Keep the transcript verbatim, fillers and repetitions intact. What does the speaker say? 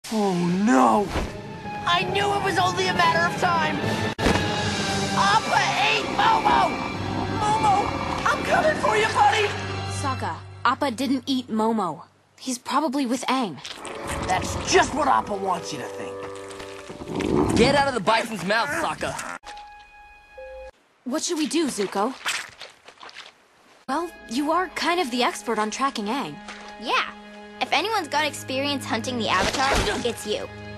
Oh no! I knew it was only a matter of time! Appa ate Momo! Momo, I'm coming for you, buddy! Sokka, Appa didn't eat Momo. He's probably with Aang. That's just what Appa wants you to think. Get out of the bison's mouth, Sokka. What should we do, Zuko? Well, you are kind of the expert on tracking Aang. Yeah. If anyone's got experience hunting the Avatar, it's you.